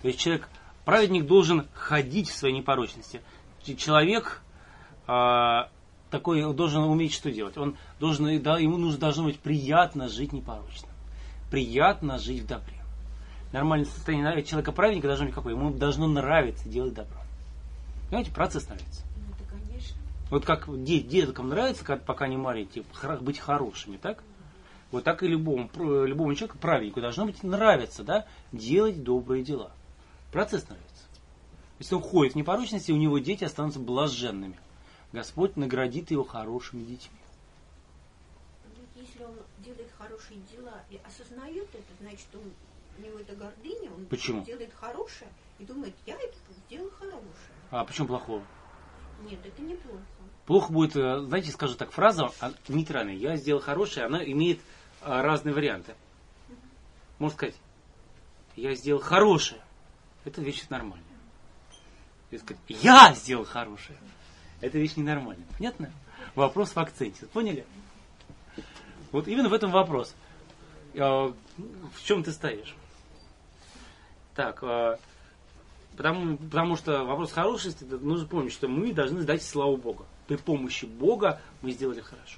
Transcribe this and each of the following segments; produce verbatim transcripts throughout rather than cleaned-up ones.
То есть человек, праведник должен ходить в своей непорочности. Человек э, такой должен уметь что делать? Он должен, да, ему нужно, должно быть приятно жить непорочно. Приятно жить в добре. Нормальное состояние человека праведника должно быть какое? Ему должно нравиться делать добро. Понимаете, процесс нравится. Ну, это конечно. Вот как деткам нравится, как, пока они маленькие, быть хорошими, так? Вот так и любому, любому человеку, праведнику, должно быть нравиться, да, делать добрые дела. Процесс нравится. Если он ходит в непорочности, у него дети останутся блаженными. Господь наградит его хорошими детьми. Если он делает хорошие дела и осознает это, значит, он, у него это гордыня, он Почему? делает хорошее и думает, я это сделал хорошее. А почему плохого? Нет, это не плохо. Плохо будет, знаете, скажу так, фраза нейтральная. Я сделал хорошее, она имеет разные варианты. Можно сказать, я сделал хорошее. Это вещь нормальная. И сказать, я сделал хорошее. Это вещь ненормальная. Понятно? Вопрос в акценте. Поняли? Вот именно в этом вопрос. В чем ты стоишь? Так, потому, потому что вопрос хорошести, нужно помнить, что мы должны дать славу Богу. При помощи Бога мы сделали хорошо.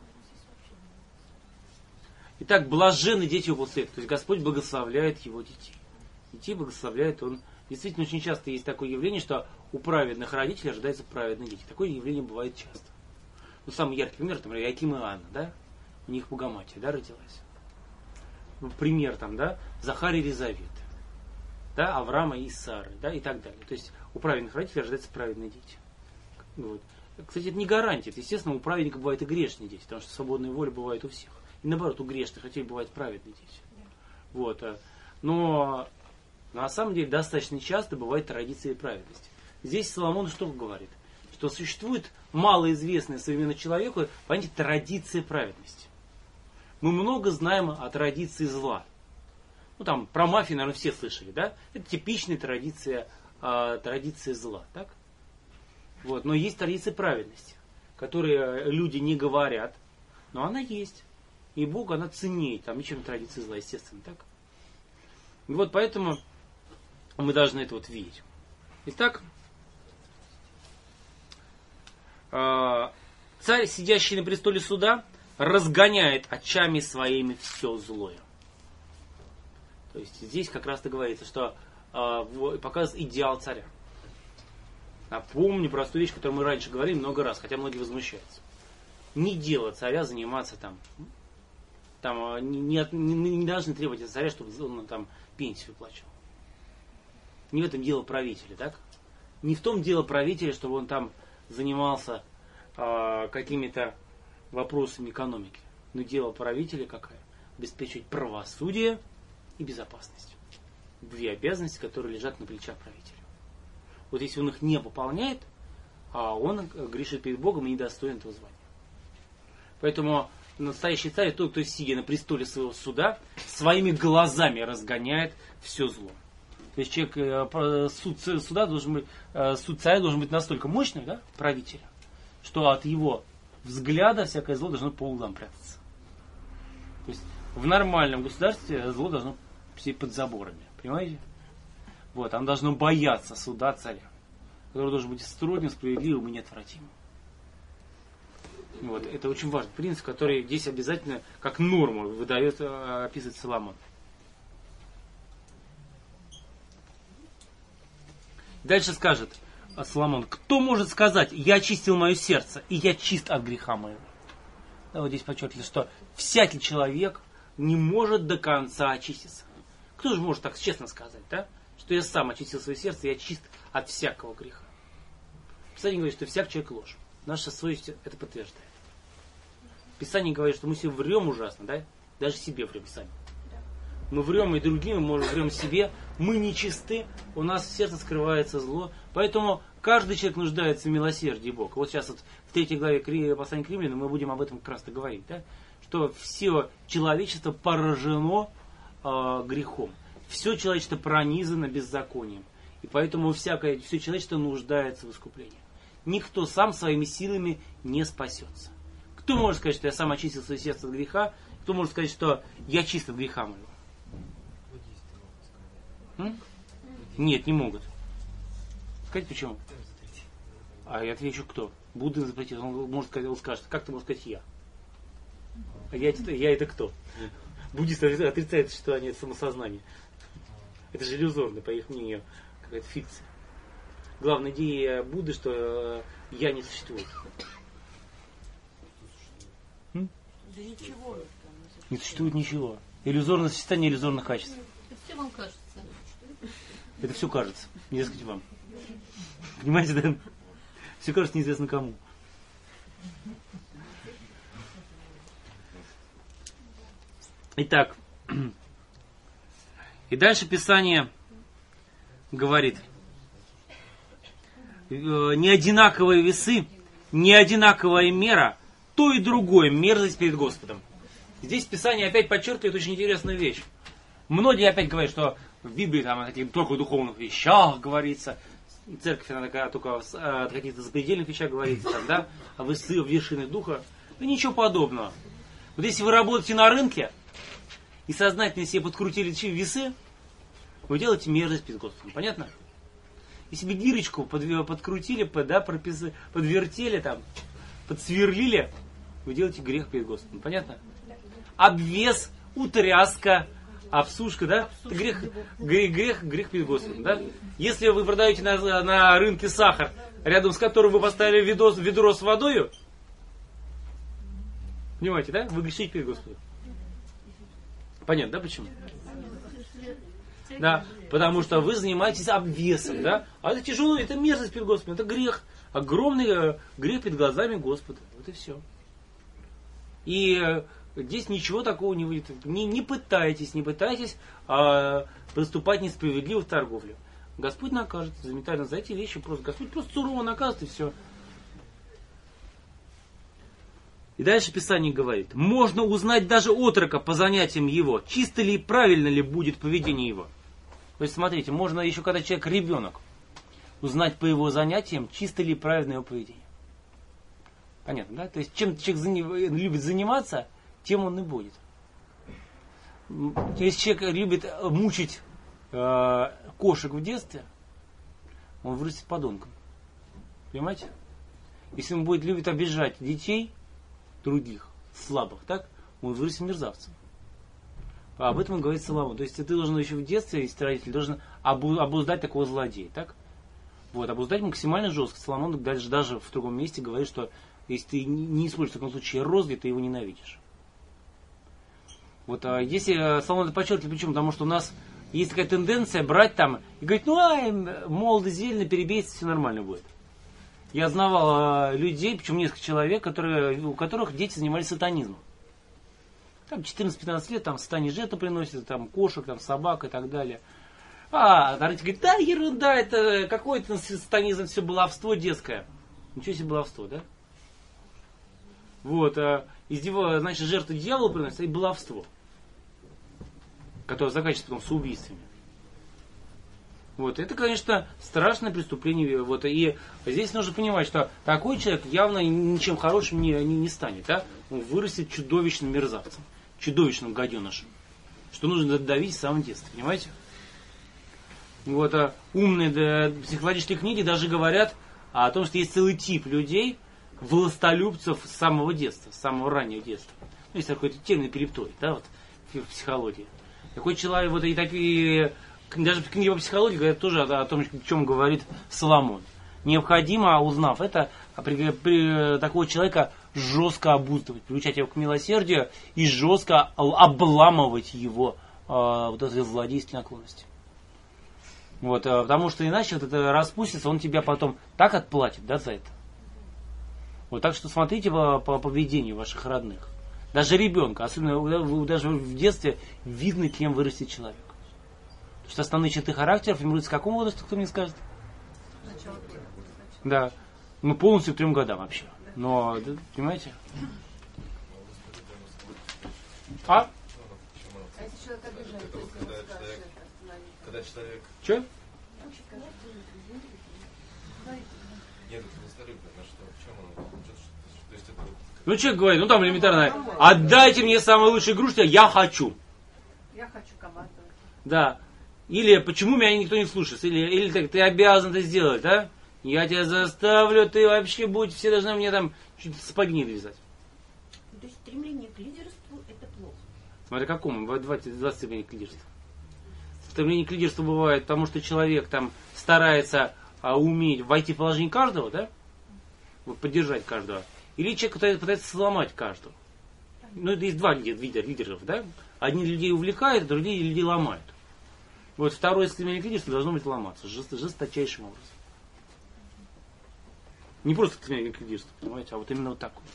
Итак, блаженны дети его света. То есть Господь благословляет его детей. Детей благословляет Он. Действительно, очень часто есть такое явление, что у праведных родителей рождаются праведные дети. Такое явление бывает часто. Ну, самый яркий пример, там, Иаким и Анна, да? У них Богоматерь, да, родилась. Ну, пример там, да, Захария и Елизавета, да, Авраама и Сары, да, и так далее. То есть у праведных родителей рождаются праведные дети. Вот. Кстати, это не гарантия. Естественно, у праведника бывают и грешные дети, потому что свободная воля бывает у всех. И наоборот, у грешных детей бывают праведные дети. Вот. Но на самом деле достаточно часто бывает традиция праведности. Здесь Соломон что говорит? Что существует малоизвестная современному человеку, понимаете, традиция праведности. Мы много знаем о традиции зла. Ну там про мафию, наверное, все слышали, да? Это типичная традиция, э, традиция зла, так? Вот. Но есть традиция праведности, которые люди не говорят, но она есть. И Бог, она ценнее, там, чем традиция зла, естественно, так? И вот поэтому мы должны это вот видеть. Итак, э, царь, сидящий на престоле суда, разгоняет очами своими все злое. То есть здесь как раз-то говорится, что э, показывает идеал царя. Напомню простую вещь, которую мы раньше говорили много раз, хотя многие возмущаются. Не дело царя заниматься там, там не, не, не должны требовать от царя, чтобы он там пенсию выплачивал. Не в этом дело правителя, так? Не в том дело правителя, чтобы он там занимался э, какими-то вопросами экономики. Но дело правителя какая? Обеспечивать правосудие и безопасность. Две обязанности, которые лежат на плечах правителя. Вот если он их не выполняет, а он грешит перед Богом и недостоин этого звания. Поэтому настоящий царь, тот, кто сидя на престоле своего суда, своими глазами разгоняет все зло. То есть человек, суд суда должен быть, суд царя должен быть настолько мощным, да, правителя, что от его взгляда всякое зло должно по углам прятаться. То есть в нормальном государстве зло должно сидеть под заборами. Понимаете? Вот, оно должно бояться суда царя, который должен быть строгим, справедливым и неотвратимым. Вот, это очень важный принцип, который здесь обязательно как норму выдает, описывает Соломон. Дальше скажет Соломон: кто может сказать, я очистил мое сердце, и я чист от греха моего? Да, вот здесь подчеркивали, что всякий человек не может до конца очиститься. Кто же может так честно сказать, да? Что я сам очистил свое сердце, и я чист от всякого греха. Писание говорит, что всяк человек ложь. Наша совесть это подтверждает. Писание говорит, что мы себе врем ужасно, да? Даже себе врем сами. Мы врем и другим, мы врем себе. Мы нечисты, у нас в сердце скрывается зло. Поэтому каждый человек нуждается в милосердии Бога. Вот сейчас вот в третьей главе послания к Римлянам мы будем об этом как раз то говорить. Да? Что все человечество поражено э, грехом. Все человечество пронизано беззаконием. И поэтому всякое, все человечество нуждается в искуплении. Никто сам своими силами не спасется. Кто может сказать, что я сам очистил свое сердце от греха? Кто может сказать, что я чист от греха моего? Нет, не могут. Сказать почему? А я отвечу, кто? Будда запретил. Он может сказать, он скажет, как ты можешь сказать я? А я, я это кто? Буддист отрицает существование самосознания. Это же иллюзорно, по их мнению, какая-то фикция. Главная идея Будды, что я не существует. М? Да ничего. Не существует ничего. Иллюзорное существование иллюзорных качеств. Это все вам кажется. Это все кажется, не сказать вам. Понимаете, да? Все кажется неизвестно кому. Итак, и дальше Писание говорит, не одинаковые весы, не одинаковая мера, то и другое мерзость перед Господом. Здесь Писание опять подчеркивает очень интересную вещь. Многие опять говорят, что в Библии там о каких-то только духовных вещах говорится, церковь она такая только о каких-то запредельных вещах говорится, там, да, о вершинах духа. Да ничего подобного. Вот если вы работаете на рынке и сознательно себе подкрутили весы, вы делаете мерзость перед Господом. Понятно? Если бы гирочку под, подкрутили, под, да, прописы, подвертели, там, подсверлили, вы делаете грех перед Господом. Понятно? Обвес, утряска, обсушка, да? Это грех, грех, грех, грех перед Господом. Да? Если вы продаете на, на рынке сахар, рядом с которым вы поставили ведро, ведро с водой, понимаете, да? Вы грешите перед Господом. Понятно, да, почему? Да, потому что вы занимаетесь обвесом, да? А это тяжело, это мерзость перед Господом, это грех. Огромный э, грех перед глазами Господа. Вот и все. И э, здесь ничего такого не выйдет. Не, не пытайтесь, не пытайтесь э, поступать несправедливо в торговле. Господь накажет, замечательно, за эти вещи просто. Господь просто сурово накажет, и все. И дальше Писание говорит, можно узнать даже отрока по занятиям его, чисто ли и правильно ли будет поведение его. То есть, смотрите, можно еще, когда человек ребенок, узнать по его занятиям, чисто ли и правильно его поведение. Понятно, да? То есть, чем человек любит заниматься, тем он и будет. Если человек любит мучить э, кошек в детстве, он вырастет подонком. Понимаете? Если он будет любить обижать детей, других, слабых, так, он вырастет мерзавцем. А об этом говорит Соломон. То есть ты должен еще в детстве, если ты родитель, должен обуздать такого злодея. Так? Вот, обуздать максимально жестко. Соломон даже, даже в другом месте говорит, что если ты не используешь в таком случае розги, ты его ненавидишь. Вот, а если Соломон это подчеркивает, почему? Потому что у нас есть такая тенденция брать там и говорить, ну ай, молодо зелено, перебейся, все нормально будет. Я знавал людей, причем несколько человек, которые, у которых дети занимались сатанизмом. Там четырнадцать-пятнадцать лет, там сатане жертву приносят, там кошек, там собак и так далее. А родители говорят, да, ерунда, это какой-то сатанизм, все баловство детское. Ничего себе баловство, да? Вот, а, из него, значит, жертву дьяволу приносят, и баловство, которое заканчивается потом самоубийствами. Вот, это, конечно, страшное преступление. Вот, и здесь нужно понимать, что такой человек явно ничем хорошим не, не, не станет. Да? Он вырастет чудовищным мерзавцем, чудовищным гаденышем. Что нужно давить с самого детства, понимаете? Вот, а умные да, психологические книги даже говорят о том, что есть целый тип людей, властолюбцев с самого детства, с самого раннего детства. Ну, есть какой-то термин эпилептоид, да, вот, в психологии. Такой человек, вот и такие... Даже в книге по психологии говорят тоже о, о том, о чем говорит Соломон. Необходимо, узнав это, при, при, такого человека жестко обуздывать, приучать его к милосердию и жестко обламывать его э, вот этой злодейской наклонности. Вот, э, потому что иначе вот это распустится, он тебя потом так отплатит, да, за это. Вот так что смотрите по, по поведению ваших родных. Даже ребенка, особенно даже в детстве, видно, кем вырастет человек. Потому что основные черты характера формируются в каком возрасте, кто мне скажет? Да. Ну, полностью к трем годам вообще. Но, да, понимаете? А? А если человек обижает, то есть когда человек, когда человек... Че? Нет, это властолюбие, на что? В чем оно? То есть это... Ну, человек говорит, ну там элементарно, отдайте мне самые лучшие игрушки, я хочу. Я хочу командовать. Да. Или почему меня никто не слушает? Или, или так, ты обязан это сделать, да? Я тебя заставлю, ты вообще будь, все должны мне там чуть сапоги не вязать. То есть стремление к лидерству это плохо. Смотри, какому? двадцать, двадцать стремлений к лидерству. Стремление к лидерству бывает, потому что человек там старается а, уметь войти в положение каждого, да? Вот, поддержать каждого. Или человек пытается, пытается сломать каждого. Ну, это есть два вида лидеров, да? Одни людей увлекают, а другие людей ломают. Вот второе стремление к лидерству должно быть ломаться жест, жесточайшим образом. Не просто стремление к лидерству, понимаете, а вот именно вот такое.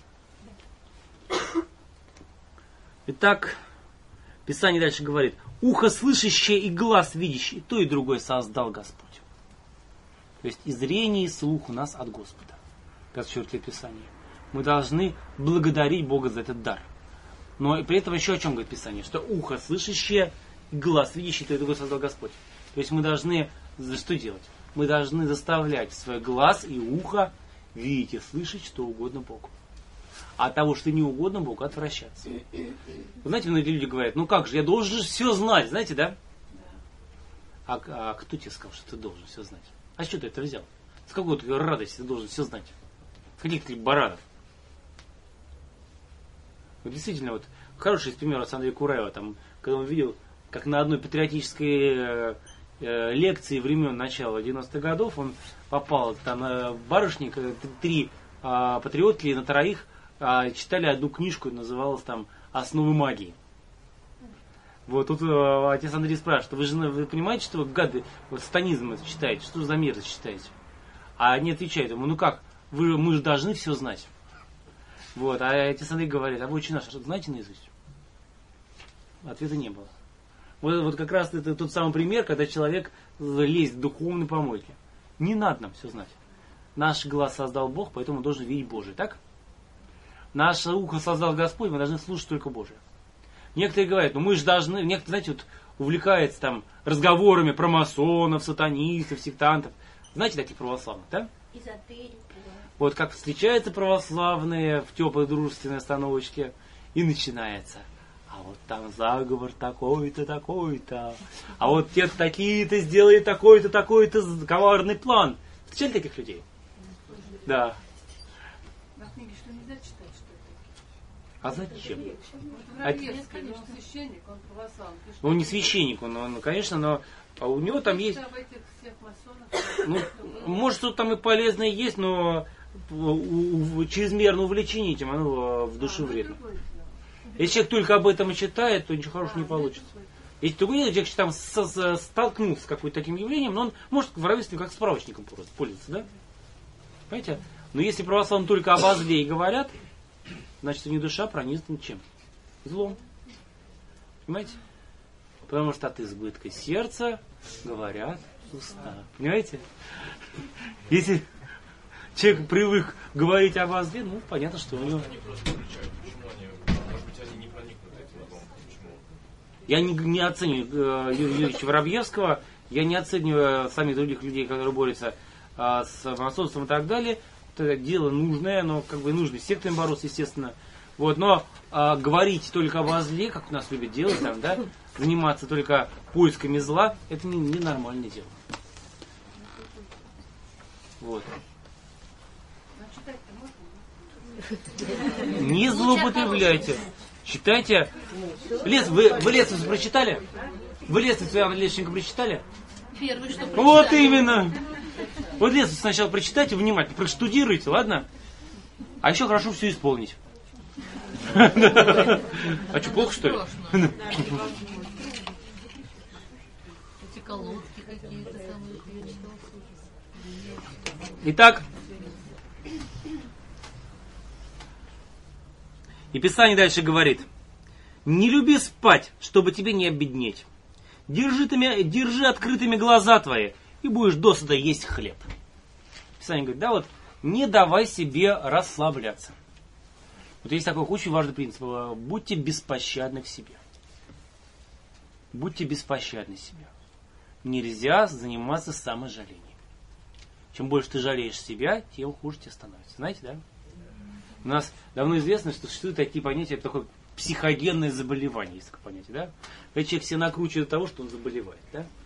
Итак, Писание дальше говорит: ухо слышащее и глаз видящий, и то и другое создал Господь. То есть и зрение, и слух у нас от Господа. Подчеркивает Писание. Мы должны благодарить Бога за этот дар. Но и при этом еще о чем говорит Писание? Что ухо слышащее, глаз видящий, то и другое создал Господь. То есть мы должны что делать? Мы должны заставлять свой глаз и ухо видеть и слышать что угодно Богу. А от того, что не угодно Богу, отвращаться. Вы знаете, многие люди говорят: ну как же, я должен же все знать, знаете, да? А, а кто тебе сказал, что ты должен все знать? А что ты это взял? С какой ты радости ты должен все знать? С каких ты баранов? Вот действительно, вот хороший пример от Андрея Кураева, там, когда он видел, как на одной патриотической э, э, лекции времен начала девяностых годов он попал, там э, барышни, три э, патриотки на троих э, читали одну книжку, называлась там «Основы магии». Вот тут э, отец Андрей спрашивает: вы же вы понимаете, что вы гады, вот сатанизм это читаете, что за мерзость читаете? А они отвечают ему: ну как, вы, мы же должны все знать. Вот, а отец Андрей говорит: а вы отче наш знаете наизусть? Ответа не было. Вот, вот как раз это тот самый пример, когда человек лезет в духовные помойки. Не надо нам все знать. Наш глаз создал Бог, поэтому мы должны видеть Божие, так? Наше ухо создал Господь, мы должны слушать только Божие. Некоторые говорят: ну мы же должны, некоторые, знаете, вот увлекаются там разговорами про масонов, сатанистов, сектантов. Знаете таких православных, да? Эзотерику, да. Вот как встречаются православные в теплой дружественной остановочке, и начинается: а вот там заговор такой-то, такой-то, а вот те такие-то сделали такой-то, такой-то коварный план. Встречали таких людей? Да. В книге что нельзя читать, что это? А зачем? Вот Гравецкий, но он священник, он православный. Ну, он не священник, он, он, конечно, но у него там есть... Об этих всех масонах, Ну, может, что-то там и полезное есть, но у- у- чрезмерное увлечение этим, оно в душе вредно. Если человек только об этом и читает, то ничего хорошего не получится. Если другой человек там с- с- столкнулся с каким-то таким явлением, но он может в равенстве как справочником просто пользоваться, да? Понимаете? Но если православные только об зле и говорят, значит, у них душа пронизана чем? Злом. Понимаете? Потому что от избытка сердца говорят уста. Понимаете? Если человек привык говорить об зле, ну, понятно, что у него... Они просто кричат. Почему они, может быть, они не проникнут этим о том, почему? Я не, не оцениваю э, Юрия Юрьевича Воробьевского, я не оцениваю самих других людей, которые борются э, с масонством и так далее. Это дело нужное, но как бы нужно с сектами бороться, естественно. Вот, но э, говорить только о зле, как у нас любят делать, там, да, заниматься только поисками зла, это не, не нормальное дело. Вот. Не злоупотребляйте. Читайте. Лес, вы, вы Лесовицу прочитали? Вы Лесовицу Иоанна Лещенко прочитали? Первый, что Вот именно. Вот Лесовицу сначала прочитайте внимательно, проштудируйте, ладно? А еще хорошо все исполнить. А что, плохо, что ли? Эти колодки какие-то самые. Итак, и Писание дальше говорит: не люби спать, чтобы тебе не обеднеть. Держи, тыми, держи открытыми глаза твои, и будешь досыта есть хлеб. Писание говорит, да, вот, не давай себе расслабляться. Вот есть такой очень важный принцип. Будьте беспощадны к себе. Будьте беспощадны к себе. Нельзя заниматься саможалением. Чем больше ты жалеешь себя, тем хуже тебе становится. Знаете, да? У нас давно известно, что существуют такие понятия, это такое психогенное заболевание, есть такое понятие, да? Когда человек себя накручивает до того, что он заболевает, да?